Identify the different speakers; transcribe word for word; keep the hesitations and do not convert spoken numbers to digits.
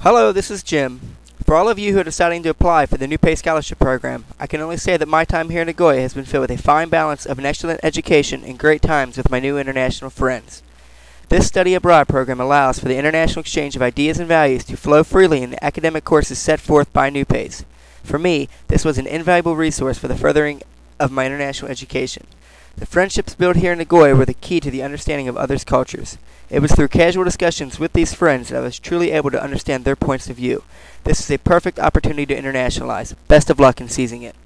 Speaker 1: Hello, this is Jim. For all of you who are deciding to apply for the New Pay Scholarship Program, I can only say that my time here in Nagoya has been filled with a fine balance of an excellent education and great times with my new international friends. This study abroad program allows for the international exchange of ideas and values to flow freely in the academic courses set forth by New Pays. For me, this was an invaluable resource for the furthering of my international education. The friendships built here in Nagoya were the key to the understanding of others' cultures. It was through casual discussions with these friends that I was truly able to understand their points of view. This is a perfect opportunity to internationalize. Best of luck in seizing it.